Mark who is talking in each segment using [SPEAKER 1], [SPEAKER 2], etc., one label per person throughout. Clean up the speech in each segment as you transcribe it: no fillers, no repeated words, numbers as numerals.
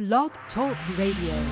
[SPEAKER 1] Blog Talk Radio.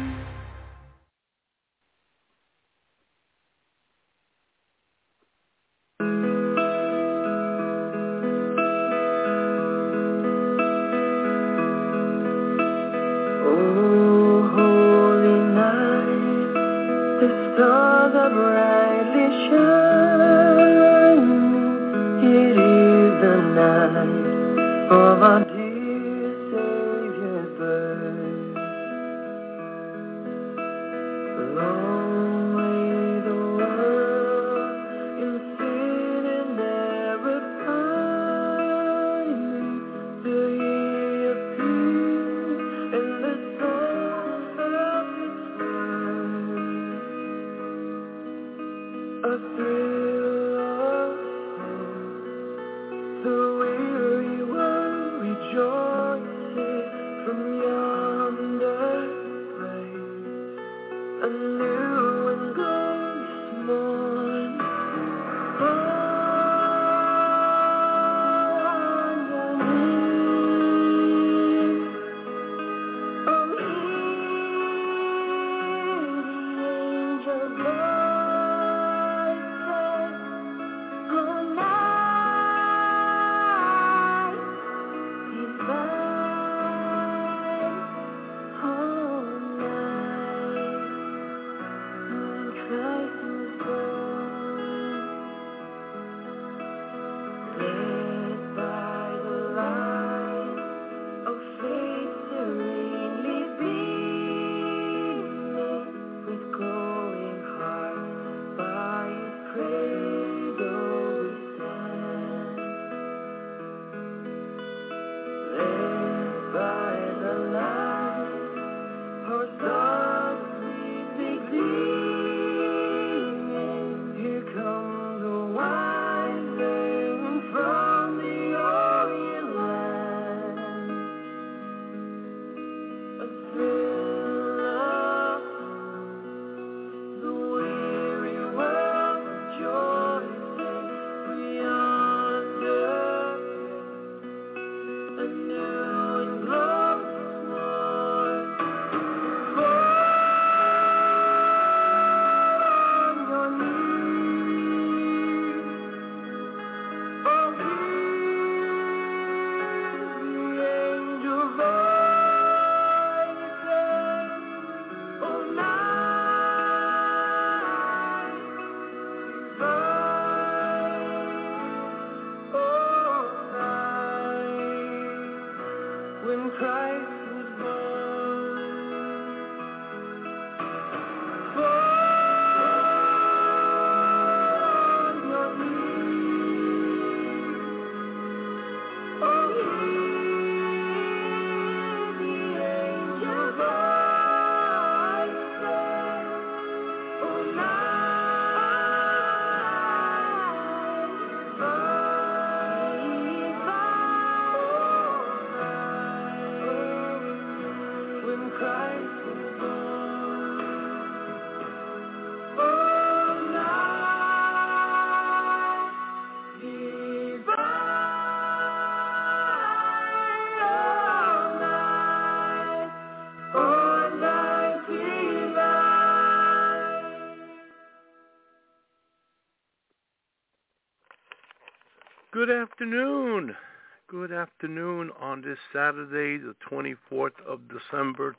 [SPEAKER 2] Good afternoon. Good afternoon on this Saturday, the 24th of December,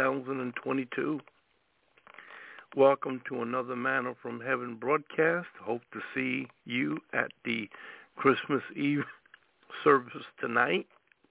[SPEAKER 2] 2022. Welcome to another Manna from Heaven broadcast. Hope to see you at the Christmas Eve service tonight.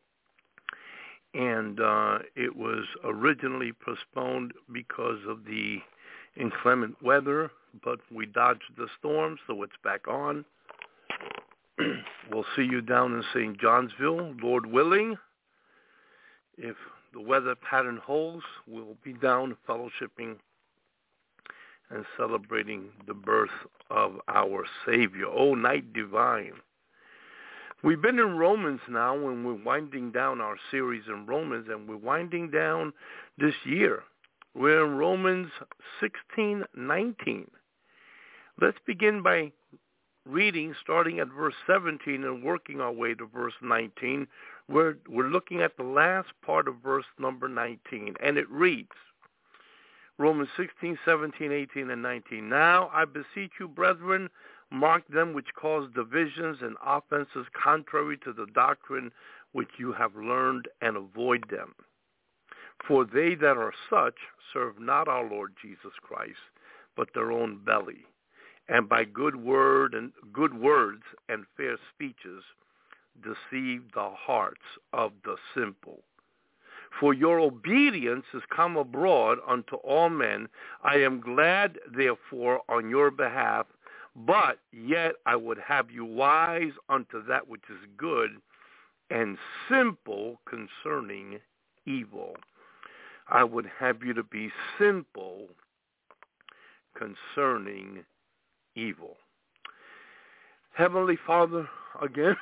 [SPEAKER 2] And it was originally postponed because of the inclement weather, but we dodged the storm, so it's back on. We'll see you down in St. Johnsville, Lord willing. If the weather pattern holds, we'll be down fellowshipping and celebrating the birth of our Savior. Oh, night divine. We've been in Romans now, and we're winding down our series in Romans, and we're winding down this year. We're in Romans 16:19. Let's begin by reading starting at verse 17 and working our way to verse 19. We're looking at the last part of verse number 19, and it reads, Romans 16, 17, 18, and 19. Now I beseech you, brethren, mark them which cause divisions and offenses contrary to the doctrine which you have learned, and avoid them. For they that are such serve not our Lord Jesus Christ, but their own belly, and by good words and fair speeches deceive the hearts of the simple. For your obedience is come abroad unto all men. I am glad, therefore, on your behalf, but yet I would have you wise unto that which is good, and simple concerning evil. I would have you to be simple concerning evil. Heavenly Father, again,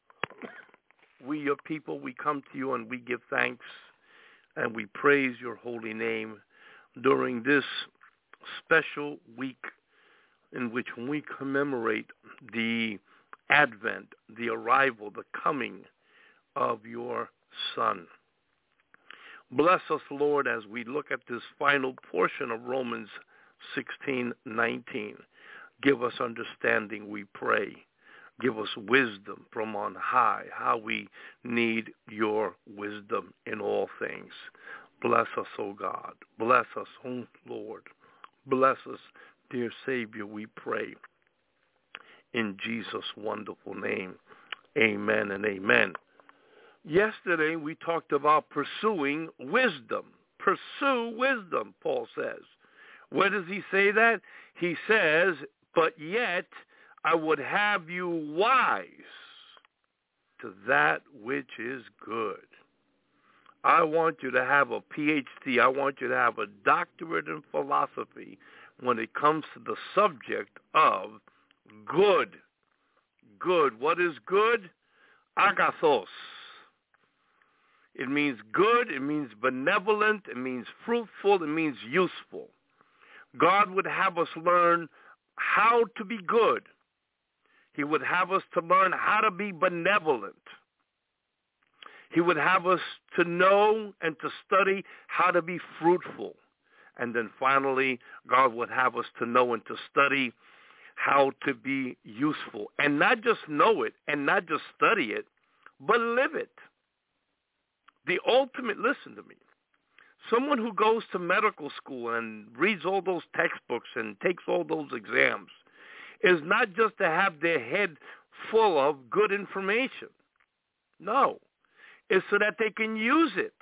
[SPEAKER 2] we, your people, we come to you and we give thanks and we praise your holy name during this special week in which we commemorate the advent, the arrival, the coming of your Son. Bless us, Lord, as we look at this final portion of Romans 16:19. Give us understanding, we pray. Give us wisdom from on high, how we need your wisdom in all things. Bless us, O God. Bless us, O Lord. Bless us, dear Savior, we pray. In Jesus' wonderful name, amen and amen. Yesterday we talked about pursuing wisdom. Pursue wisdom, Paul says. Where does he say that? He says, but yet I would have you wise to that which is good. I want you to have a PhD. I want you to have a doctorate in philosophy when it comes to the subject of good. Good. What is good? Agathos. It means good. It means benevolent. It means fruitful. It means useful. God would have us learn how to be good. He would have us to learn how to be benevolent. He would have us to know and to study how to be fruitful. And then finally, God would have us to know and to study how to be useful. And not just know it and not just study it, but live it. The ultimate, listen to me, someone who goes to medical school and reads all those textbooks and takes all those exams is not just to have their head full of good information. No. It's so that they can use it.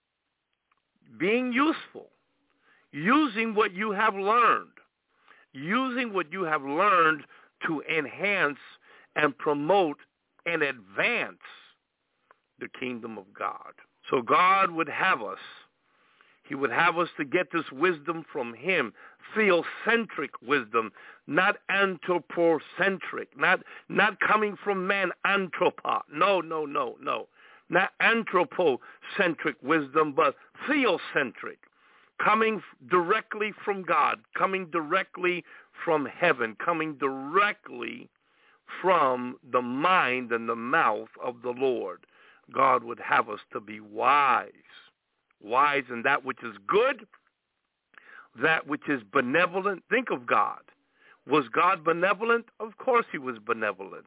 [SPEAKER 2] Being useful. Using what you have learned. Using what you have learned to enhance and promote and advance the kingdom of God. So God would have us. He would have us to get this wisdom from him, theocentric wisdom, not anthropocentric, not coming from man, anthropa. No. Not anthropocentric wisdom, but theocentric, coming directly from God, coming directly from heaven, coming directly from the mind and the mouth of the Lord. God would have us to be wise. Wise in that which is good, that which is benevolent. Think of God. Was God benevolent? Of course he was benevolent.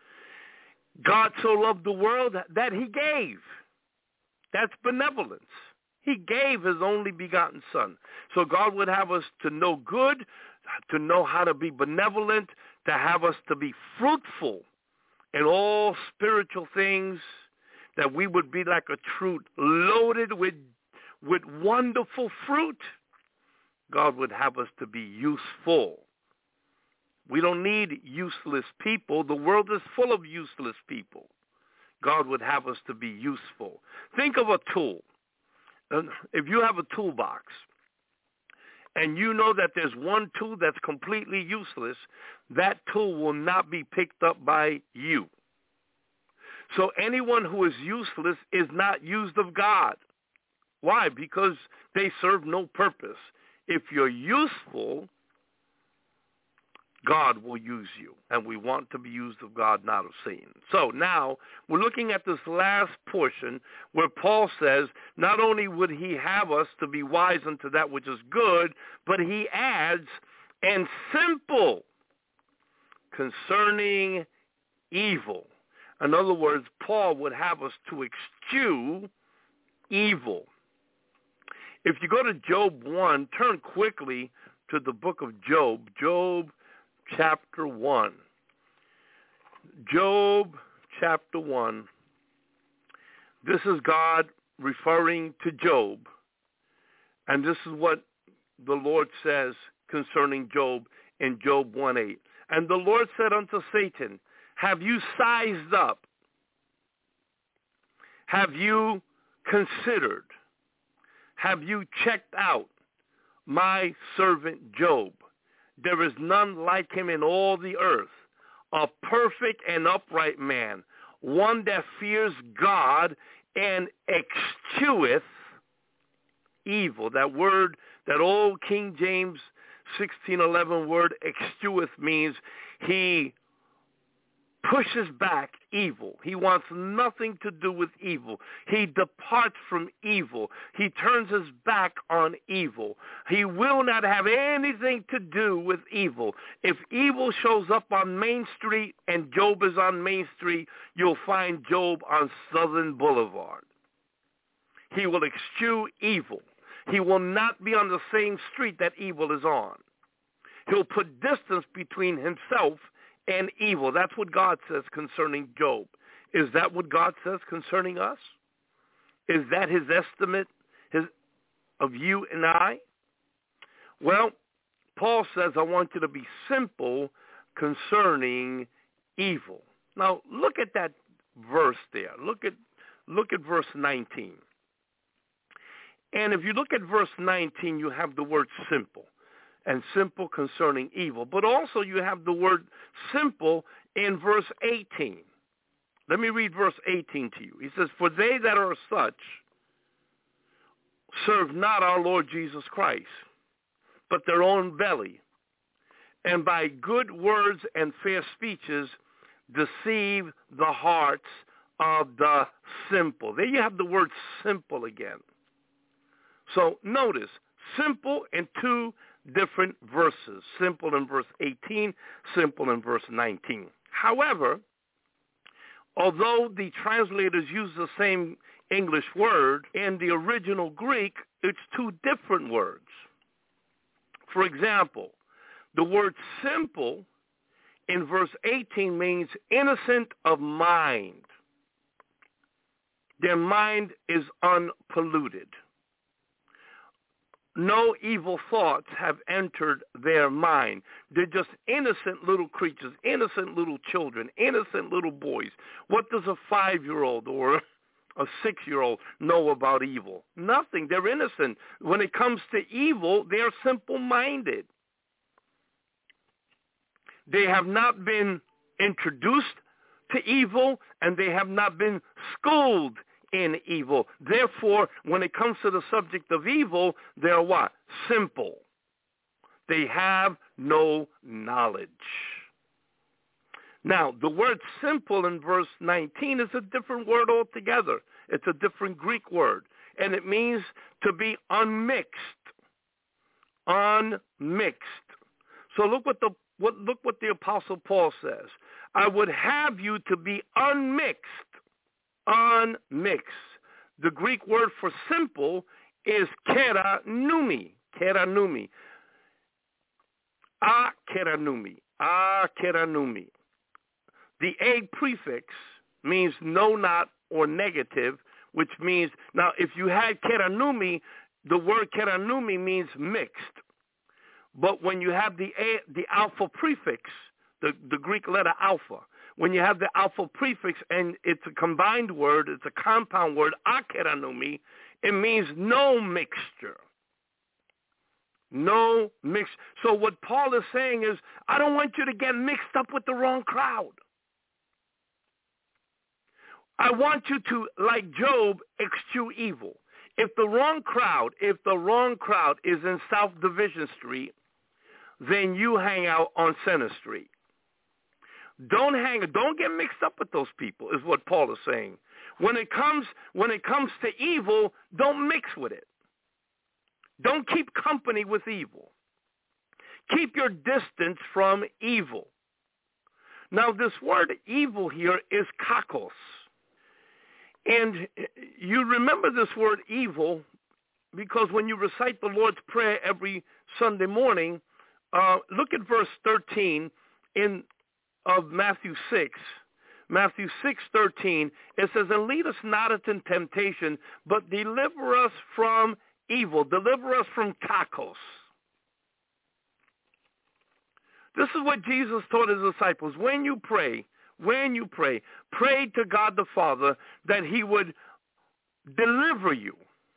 [SPEAKER 2] God so loved the world that he gave. That's benevolence. He gave his only begotten Son. So God would have us to know good, to know how to be benevolent, to have us to be fruitful in all spiritual things, that we would be like a tree loaded with wonderful fruit. God would have us to be useful. We don't need useless people. The world is full of useless people. God would have us to be useful. Think of a tool. If you have a toolbox and you know that there's one tool that's completely useless, that tool will not be picked up by you. So anyone who is useless is not used of God. Why? Because they serve no purpose. If you're useful, God will use you, and we want to be used of God, not of Satan. So now we're looking at this last portion where Paul says not only would he have us to be wise unto that which is good, but he adds, and simple concerning evil. In other words, Paul would have us to eschew evil. If you go to Job 1, turn quickly to the book of Job, Job chapter 1. Job chapter 1. This is God referring to Job. And this is what the Lord says concerning Job in Job 1:8. And the Lord said unto Satan, have you sized up? Have you considered? Have you checked out my servant Job? There is none like him in all the earth, a perfect and upright man, one that fears God and escheweth evil. That word, that old King James 16:11 word, escheweth, means he pushes back evil. He wants nothing to do with evil. He departs from evil. He turns his back on evil. He will not have anything to do with evil. If evil shows up on Main Street and Job is on Main Street, you'll find Job on Southern Boulevard. He will eschew evil. He will not be on the same street that evil is on. He'll put distance between himself and evil. That's what God says concerning Job. Is that what God says concerning us? Is that his estimate of you and I? Well, Paul says, I want you to be simple concerning evil. Now, look at that verse there. Look at verse 19. And if you look at verse 19, you have the word simple. And simple concerning evil. But also you have the word simple in verse 18. Let me read verse 18 to you. He says, for they that are such serve not our Lord Jesus Christ, but their own belly, and by good words and fair speeches deceive the hearts of the simple. There you have the word simple again. So notice, simple in two different verses. Simple in verse 18, simple in verse 19. However, although the translators use the same English word, in the original Greek, it's two different words. For example, the word simple in verse 18 means innocent of mind. Their mind is unpolluted. No evil thoughts have entered their mind. They're just innocent little creatures, innocent little children, innocent little boys. What does a 5-year-old or a 6-year-old know about evil? Nothing. They're innocent. When it comes to evil, they're simple-minded. They have not been introduced to evil, and they have not been schooled in evil. Therefore, when it comes to the subject of evil, they're what? Simple. They have no knowledge. Now, the word simple in verse 19 is a different word altogether. It's a different Greek word, and it means to be unmixed. Unmixed. So look what the Apostle Paul says. I would have you to be unmixed. Unmixed. The Greek word for simple is keranumi. Keranumi. Akeranumi. Akeranumi. The a prefix means no, not, or negative, which means, now if you had keranumi, the word keranumi means mixed. But when you have the alpha prefix, the Greek letter alpha, when you have the alpha prefix and it's a combined word, it's a compound word, akeranumi, it means no mixture. No mix. So what Paul is saying is, I don't want you to get mixed up with the wrong crowd. I want you to, like Job, eschew evil. If the wrong crowd is in South Division Street, then you hang out on Center Street. Don't get mixed up with those people, is what Paul is saying. When it comes to evil, don't mix with it. Don't keep company with evil. Keep your distance from evil. Now, this word evil here is kakos. And you remember this word evil because when you recite the Lord's Prayer every Sunday morning, look at verse 13 of Matthew 6. Matthew 6:13, it says, and lead us not into temptation, but deliver us from evil. Deliver us from kakos. This is what Jesus taught his disciples. When you pray, pray to God the Father that he would deliver you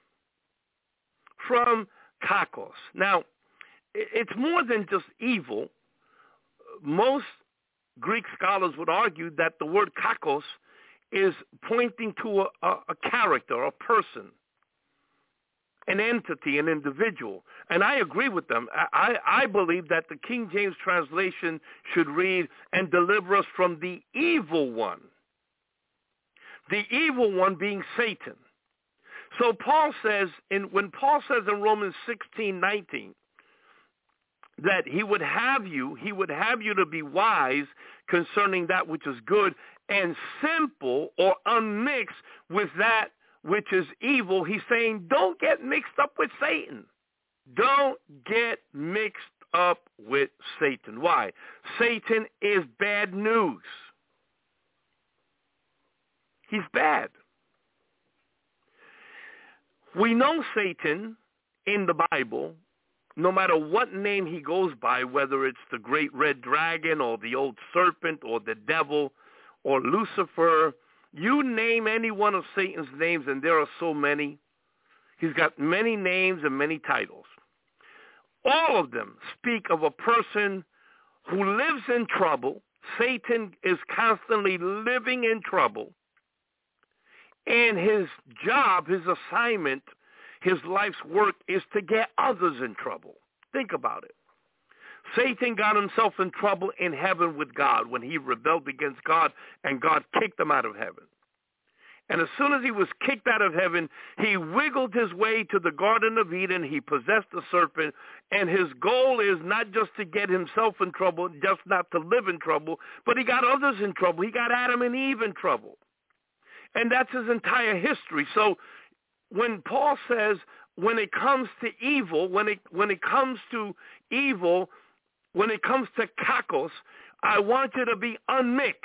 [SPEAKER 2] from kakos. Now, it's more than just evil. Most Greek scholars would argue that the word kakos is pointing to a character, a person, an entity, an individual. And I agree with them. I believe that the King James translation should read, and deliver us from the evil one. The evil one being Satan. So when Paul says in Romans 16:19, that he would have you to be wise concerning that which is good and simple or unmixed with that which is evil, he's saying don't get mixed up with Satan. Don't get mixed up with Satan. Why? Satan is bad news. He's bad. We know Satan in the Bible. No matter what name he goes by, whether it's the great red dragon or the old serpent or the devil or Lucifer, you name any one of Satan's names, and there are so many. He's got many names and many titles. All of them speak of a person who lives in trouble. Satan is constantly living in trouble. And his job, his assignment, his life's work is to get others in trouble. Think about it. Satan got himself in trouble in heaven with God when he rebelled against God, and God kicked him out of heaven. And as soon as he was kicked out of heaven, he wiggled his way to the Garden of Eden. He possessed the serpent, and his goal is not just to get himself in trouble, just not to live in trouble, but he got others in trouble. He got Adam and Eve in trouble. And that's his entire history. So when Paul says when it comes to evil, when it comes to evil, when it comes to kakos, I want you to be unmixed.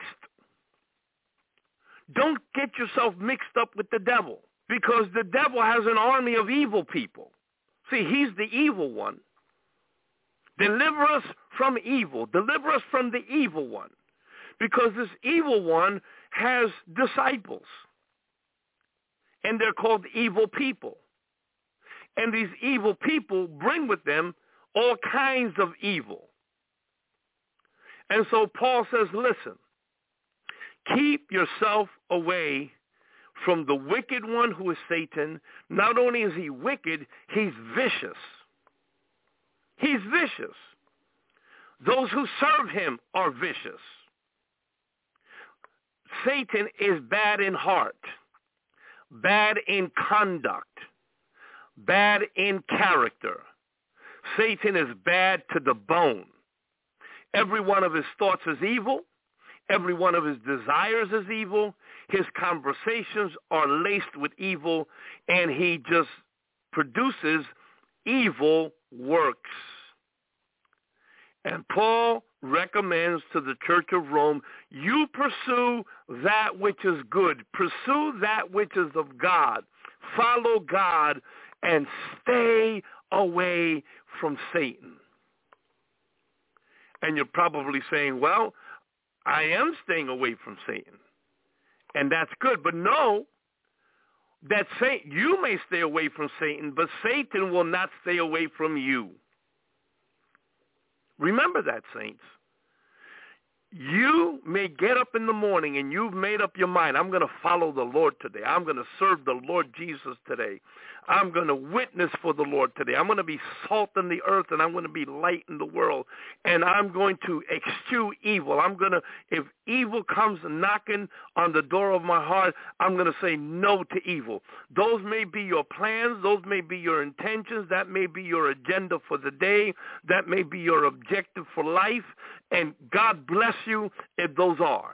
[SPEAKER 2] Don't get yourself mixed up with the devil, because the devil has an army of evil people. See, he's the evil one. Deliver us from evil. Deliver us from the evil one, because this evil one has disciples, and they're called evil people. And these evil people bring with them all kinds of evil. And so Paul says, listen, keep yourself away from the wicked one who is Satan. Not only is he wicked, he's vicious. He's vicious. Those who serve him are vicious. Satan is bad in heart, bad in conduct, bad in character. Satan is bad to the bone. Every one of his thoughts is evil. Every one of his desires is evil. His conversations are laced with evil, and he just produces evil works. And Paul recommends to the Church of Rome, you pursue that which is good. Pursue that which is of God. Follow God and stay away from Satan. And you're probably saying, well, I am staying away from Satan, and that's good. But know that you may stay away from Satan, but Satan will not stay away from you. Remember that, saints. You may get up in the morning and you've made up your mind, I'm going to follow the Lord today. I'm going to serve the Lord Jesus today. I'm going to witness for the Lord today. I'm going to be salt in the earth and I'm going to be light in the world. And I'm going to eschew evil. If evil comes knocking on the door of my heart, I'm going to say no to evil. Those may be your plans. Those may be your intentions. That may be your agenda for the day. That may be your objective for life. And God bless you if those are.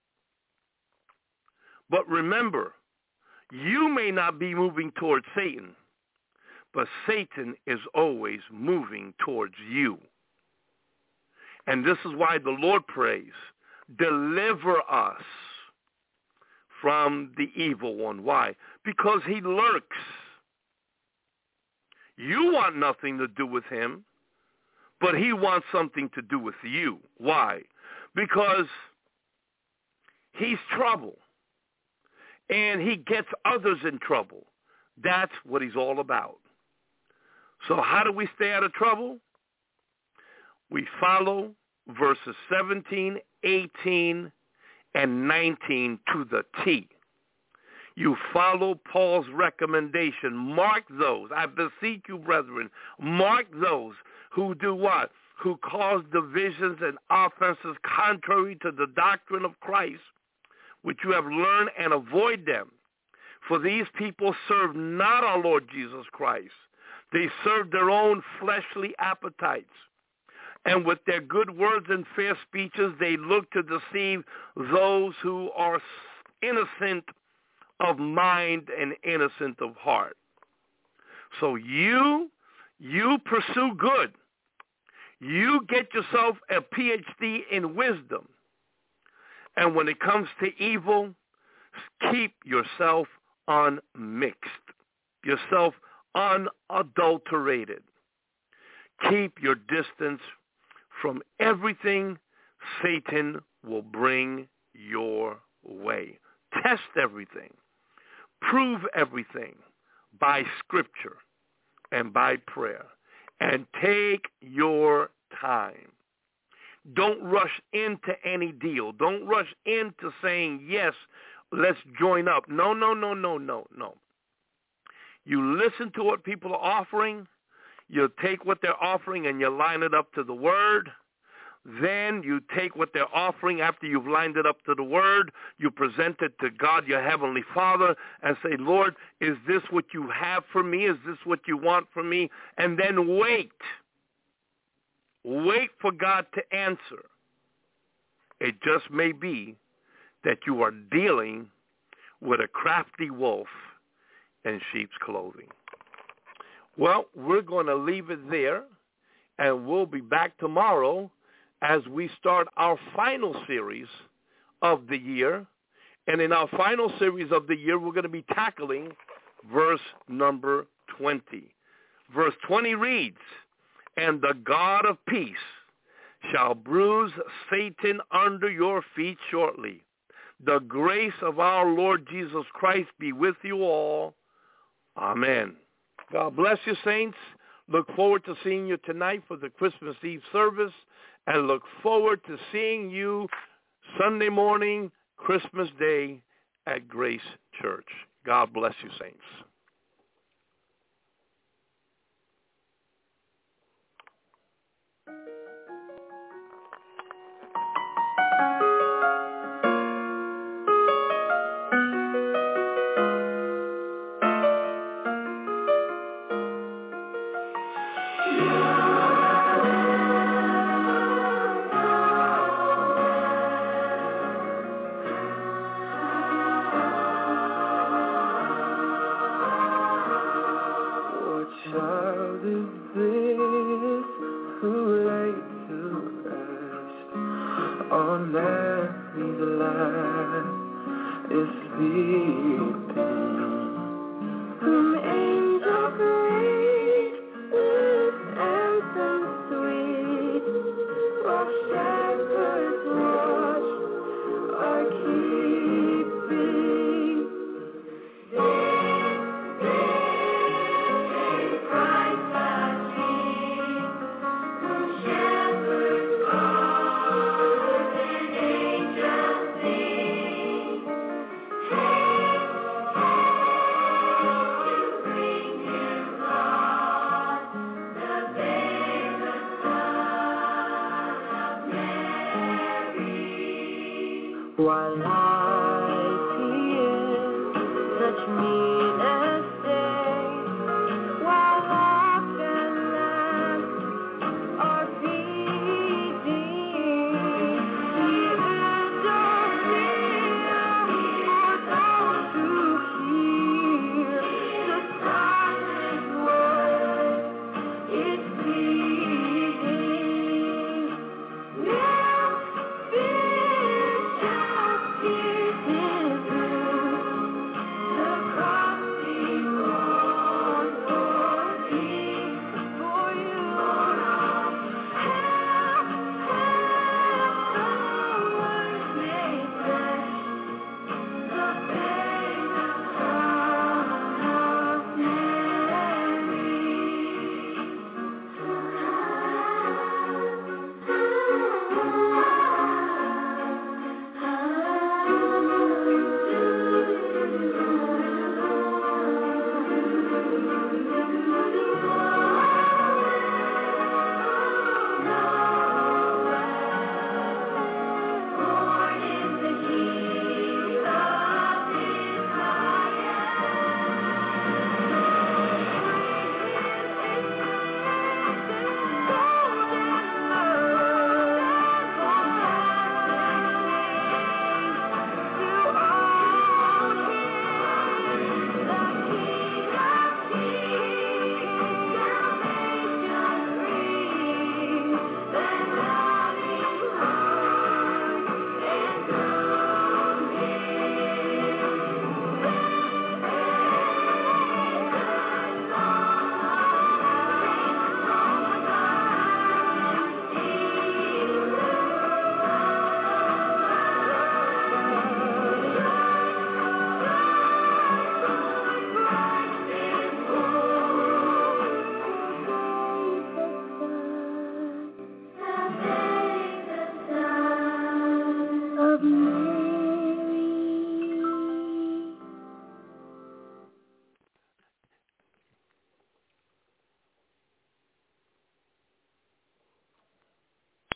[SPEAKER 2] But remember, you may not be moving towards Satan, but Satan is always moving towards you. And this is why the Lord prays, deliver us from the evil one. Why? Because he lurks. You want nothing to do with him, but he wants something to do with you. Why? Because he's trouble. And he gets others in trouble. That's what he's all about. So how do we stay out of trouble? We follow verses 17, 18, and 19 to the T. You follow Paul's recommendation. Mark those. I beseech you, brethren, mark those who do what? Who cause divisions and offenses contrary to the doctrine of Christ, which you have learned, and avoid them. For these people serve not our Lord Jesus Christ. They serve their own fleshly appetites. And with their good words and fair speeches, they look to deceive those who are innocent of mind and innocent of heart. So you pursue good. You get yourself a PhD in wisdom. And when it comes to evil, keep yourself unmixed, yourself unadulterated. Keep your distance from everything Satan will bring your way. Test everything. Prove everything by Scripture and by prayer. And take your time. Don't rush into any deal. Don't rush into saying, yes, let's join up. No. You listen to what people are offering. You take what they're offering and you line it up to the Word. Then you take what they're offering after you've lined it up to the Word. You present it to God, your Heavenly Father, and say, Lord, is this what you have for me? Is this what you want from me? And then wait. Wait for God to answer. It just may be that you are dealing with a crafty wolf in sheep's clothing. Well, we're going to leave it there, and we'll be back tomorrow as we start our final series of the year. And in our final series of the year, we're going to be tackling verse number 20. Verse 20 reads, and the God of peace shall bruise Satan under your feet shortly. The grace of our Lord Jesus Christ be with you all. Amen. God bless you, saints. Look forward to seeing you tonight for the Christmas Eve service, and look forward to seeing you Sunday morning, Christmas Day at Grace Church. God bless you, saints.
[SPEAKER 3] Voila.